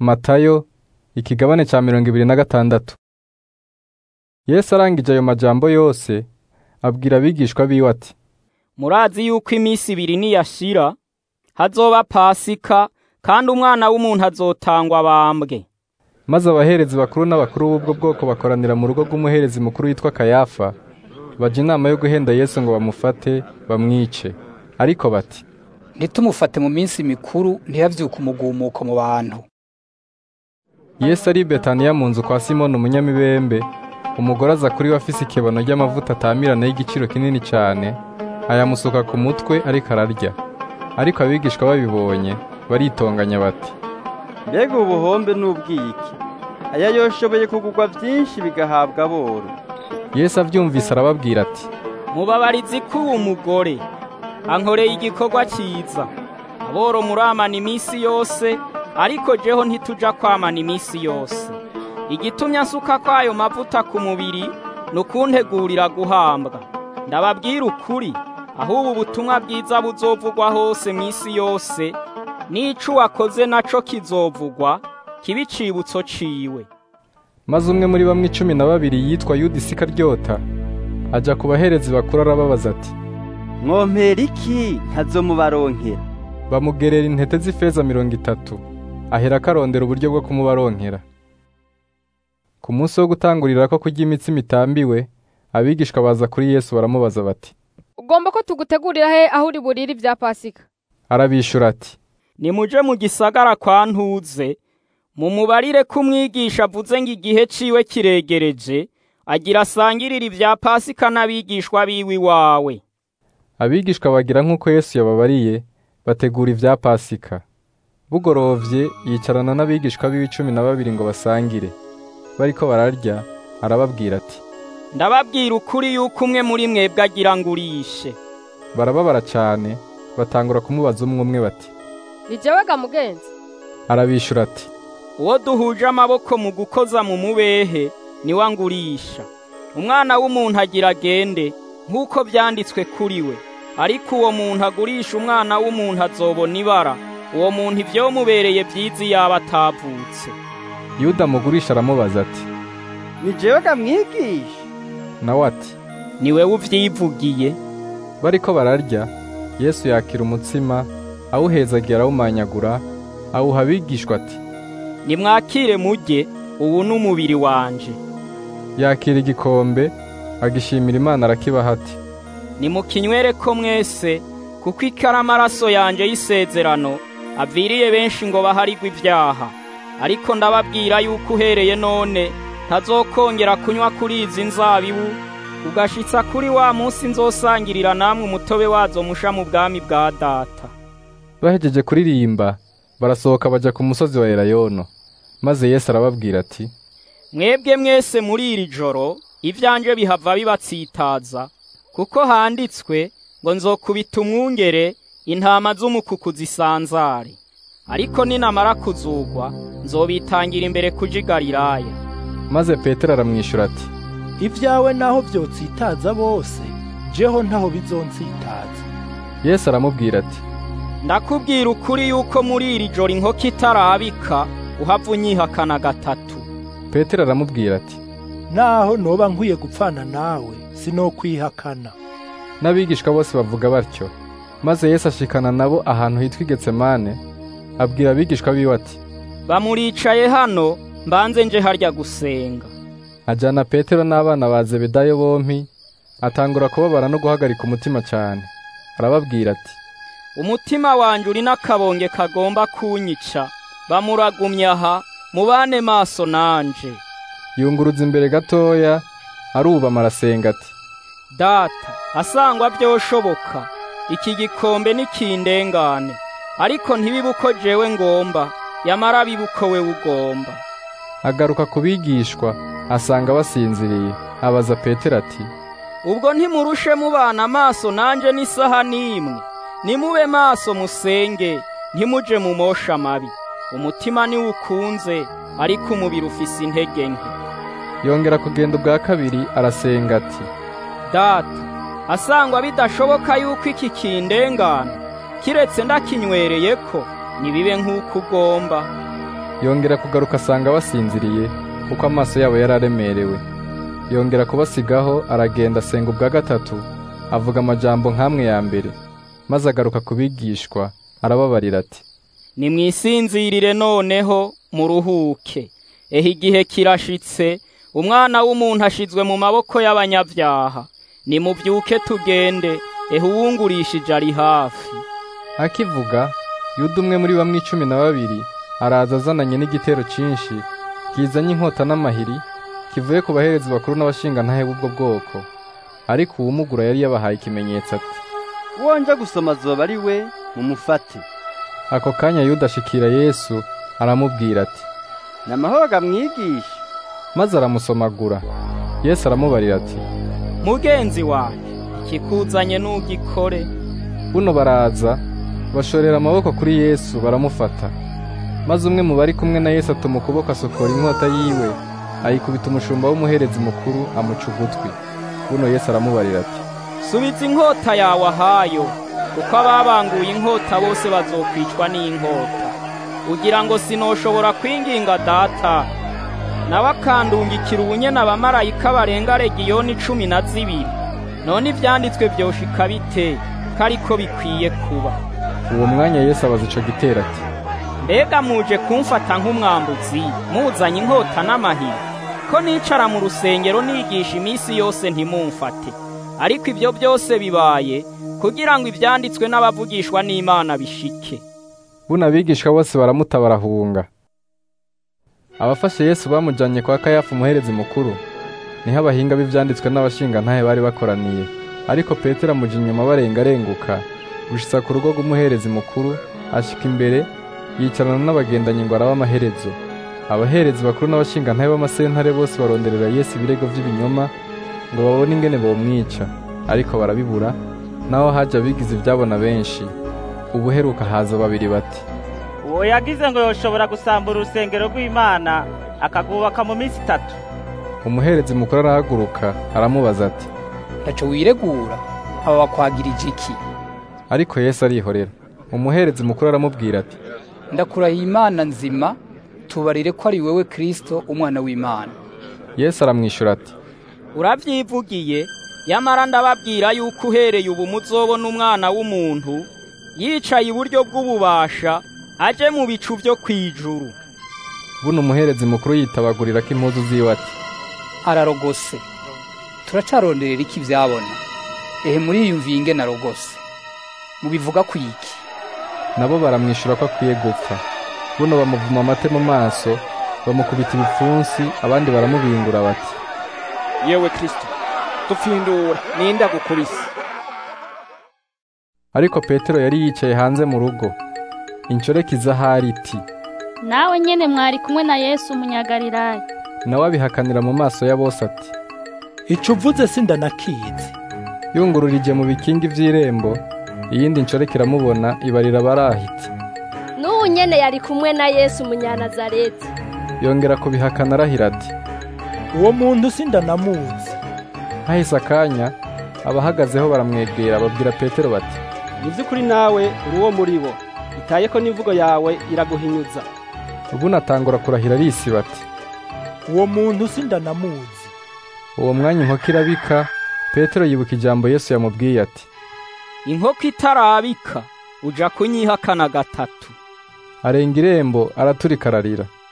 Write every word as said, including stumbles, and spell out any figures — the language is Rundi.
Matayo ikigabane ca mirongo ibiri na gatandatu. Yesu arangije ayo majambo yose abwira abigishwa biwe ati: Murazi yuko iminsi ibiri niyashira hazoba Pasika, kandi umwana w'umuntu azotangwa abambwe. Maze abaherezi bakuru n'abakuru b'ubwo bwoko bakoranira mu rugo rw'umuherezi mukuru witwa Kayafa, baje inama yo guhenda Yesu ngo bamufate bamwice. Ariko bati: Nitumufate mu minsi mikuru ntiyavyuka umugumuko mu bantu. Yesu ari i Betaniya mu nzu kwa Simoni umunyamibembe, umugore aza kuri we afise ikebono ry'amavuta atamirana y'igiciro kinini cyane, ayamusuka ku mutwe ariko ararya. Ariko abigishwa babibonye baritonganya bati: Mbega ubuhombe n'ubwiki, aya yoshoboye kugurwa byinshi bigahabwa aboro. Yesu avyumvise arababwira ati: Mubabarizi ko uwo mugore ankoreye igikorwa cyiza. Aboro muramana iminsi yose, ariko jeho ntituja kwamana iminsi yose. Igitumye asuka kwayo mavuta ku mubiri nukuntegurira guhambwa. Ndababwira ukuri, aho ubu butumwa bwiza buzovugwa hose mw'isi yose, n'ico wakoze naco kizovugwa kibicibutso ciwe. Maze umwe muri bamwe icumi na babiri yitwa Yuda Isikaryota aja ku baherezi bakuru arababaza ati: Mwompera iki ntazomubaronkera? Bamugerera intete z'ifeza mirongo itatu, ahera akarondera uburyo bwo kumubaronkera. Ku munsi wo gutangurira ko kurya imitsima itambiwe, abigishwa baza kuri Yesu baramubaza bati: Ugomba ko tugutegurira he aho uri burire ibya Pasika? Arabishura ati: Nimuje mu gisagara kwa Ntuze, mumubarire ko umwigisha avuze ngo igihe ciwe kiregereje, agira asangirira ibya Pasika n'abigishwa biwe iwawe. Abigishwa bagira nk'uko Yesu yababariye, bategura ibya Pasika. Bugorovye yicarana n'abigishwa biwe cumi na babiri ngo basangire. Bariko bararya, arababwira ati: Ndababwira ukuri yuko umwe muri mwebwe agira ngo urishe. Barababara cyane, batangura kumubaza umwe umwe bati: Ni jewe ga mugenzi? Arabishura ati: Uwo duhuje amaboko mu gukoza mu mubehe ni wangurisha. Umwana w'umuntu agira agende nk'uko byanditswe kuri we, ariko uwo muntu agurisha umwana w'umuntu azobona ibara. Uwo muntu ivyo mubereye byizi yaba atavutse. Yuda mugurisha aramubaza ati: Ni jewe ga mwigisha? Nawe ati: Ni wewe uvyivugiye. Bariko bararya, Yesu yakira umutsima, awuhezagira arawumanyagura, awuha abigishwa ati: Nimwakire murye, ubu n'umubiri wanje. Yakira igikombe, agishimira Imana arakibaha ati: Nimukinywere ko mwese, kuko ikara amaraso yanje y'isezerano aviriye benshi ngo baharigwe ibyaha. Ariko ndababwira yuko uhereye none ntazokongera kunywa kuri izi nzabibu, ugashitsa kuri wa munsi nzosangirira namwe umutobe wazo musha mu bwami bwa Data. Bahejeje kuririmba, barasohoka baja ku musozi wa Elayono. Maze Yesu arababwira ati: Mwebwe mwese muri iri joro ivyanje bihava bibatsitaza, kuko handitswe ngo nzokubita umwungere, intama z'umukuku zisanzare. Ariko ninamara kuzugwa, nzobitangira imbere kuja i Galilaya. Maze Petero aramwishura ati: Ivyawe naho vyotsitaza bose, jeho ntaho bizonsitaza. Yesu aramubwira ati: Ndakubwira ukuri yuko muri iri joro inkoko itarabika uhava unyihakana gatatu. Petero aramubwira ati: Naho noba nkwiye gupfana nawe, sinokwihakana. N'abigishwa bose bavuga batyo. Maze Yesu ashikana nabo ahantu hitwa i Getsemane, abwira abigishwa biwe ati: Bamuricaye hano, mbanze nje harya gusenga. Ajana Petero n'abana ba Zebedayo bompi, atangura kubabara no guhagarika umutima cyane. Arababwira ati: Umutima wanje uri n'akabonge kagomba kunyica, bamuragumya aha, mubane maso nanje. Yunguruza imbere gatoya, arubama arasenga ati: Data, asangwa byoshoboka, iki gikombe nikindengane, ariko ntibibuko jewe ngomba, yamara bibuko we ugomba. Agaruka kubigishwa, asanga basinziriye, abaza Petero ati: Ubwo ntimurushe mubana maso nanje n'isaha n'imwe? Nimube maso musenge, ntimuje mu mosha mabi. Umutima ni ukunze, ariko umubiri ufise intege nke. Yongera kugenda ubwa kabiri arasenga ati: Data, asangwa bidashoboka yuko iki kindengana, kiretse ndakinywereyeko, nibibe nk'uko ugomba. yongera kugaruka asanga basinziriye kuko amaso yabo yararemerewe. Yongera kubasigaho aragenda asenga ubwa gatatu, avuga amajambo nk'amwe ya mbere, maze agaruka kubigishwa arababarira ati, nimwisinzirire noneho muruhuke, ehe igihe kirashitse, umwana w'umuntu ashizwe mu maboko y'abanyabyaha. Nimuvyuke tugende, ehe uwungurishije ari hafi. Akivuga, Yuda umwe muri bamwe icumi na babiri araza azananye n'igitero cinshi, kizanye inkota n'amahiri, kivuye ku baherezi bakuru n'abashingantahe b'ubwo bwoko. Ariko uwumugura yari yabahaye ikimenyetso ati, wonja gusoma azoba ari we, mumufate. Ako kanya Yuda ashikira Yesu aramubwira ati, namahoro gamwigisha. Maze aramusomagura. Yesu aramubarira ati, mugenzi wanje, ikikuzanye n'ugikore. Buno baraza bashorera amaboko kuri Yesu baramufata. Maze umwe mu bari kumwe na Yesu atuma ukuboko asokora inkota yiwe, ayikubita umushumba w'umuherezi mukuru amuca ugutwi. Buno Yesu aramubarira ati, subiza inkota yawe ahayo, kuko ababanguye inkota bose bazokwicwa n'inkota. Ugira ngo sinoshobora kwinginga data, nawe akandungikira ubunyene abamarayika barenga legiyoni cumi na zibiri. None ivyanditswe vyoshika bite kariko bikwiye kuba? Uwo mwanya Yesu abaza ico gitero ati, mbega muje kumfata nk'umwambuzi muzanye inkota n'amahiri? Ko nicara mu rusengero nigisha imisi yose ntimumfate. Ariko ibyo byose bibaye kugira ngo ivyanditswe n'abavugishwa n'Imana bishike. Buno abigishwa bose baramuta barahunga. Abafashe Yesu bamujanye kwa Kayafa umuherezi mukuru, niho abahinga b'ivyanditswe n'abashingantahe bari bakoraniye. Ariko Petero amuja inyuma barengarenguka, gushitsa ku rugo rw'umuherezi mukuru, ashika imbere yicarana n'abagendanyi ngo arabe amaherezo. Abaherezi bakuru n'abashingantahe b'amasentare bose baronderera Yesu ibirego vy'ibinyoma ngo babone ingene bomwica, ariko barabibura. Naho haje abigize ivyabona benshi. Ubuheruka haza babiri bati, uwo yagize ngo yoshobora gusambura urusengero rw'Imana akagubaka mu minsi itatu. Umuherezi mukuru arahaguruka aramubaza ati, ntaco wiregura, aba bakwagirije iki? Ariko Yesu arihorera. Umuherezi mukuru aramubwira ati, ndakurahiye Imana nzima, tubarire ko ari wewe Kristo umwana w'Imana. Yesu aramwishura ati, uravyivugiye, yamara ndababwira yuko uhereye ubu muzobona umwana w'umuntu yicaye iburyo bw'ububasha aje mu bicu vyo kwijuru. Buno umuherezi mukuru yitabagurira ko impuzu ziwe ati, ararogose, turacaronderera iki vyabona? Ehe muriyumviye ingene arogose, mubivuga kwiki? Nabo baramwishura ko akwiye gupfa. Buno bamuvuma amate mu maso, bamukubita ibipfunsi, abandi baramubingura bati, yewe Kristo, tufindura ninda gukubise. Ariko Petero yari yicaye hanze mu rugo. Incoreke izahari iti, nawe nyene mwari kumwe na Yesu umunyagalilaya. Nawe abihakanira mu maso ya bose ati, ico uvuze sindanakizi. Yungururije mu bikingi vy'irembo, iyindi ncoreke iramubona ibarira barahiti, n'ubu nyene yari kumwe na Yesu umunyanazareti. Yongera kubihakana arahira ati, uwo muntu sindanamuzi. Hahise akanya abahagazeho baramwegera babwira Petero bati, nivyukuri nawe uri uwo muri bo, itaye ko n'imvugo yawe iraguhinyuza. Ubu natangura kurahira risi bati, uwo muntu sindanamuzi. Uwo mwanya inkoko irabika. Petero yibuka ijambo Yesu yamubwiye ati, inkoko itarabika uja kunyihakana gatatu. Arenga irembo araturika ararira.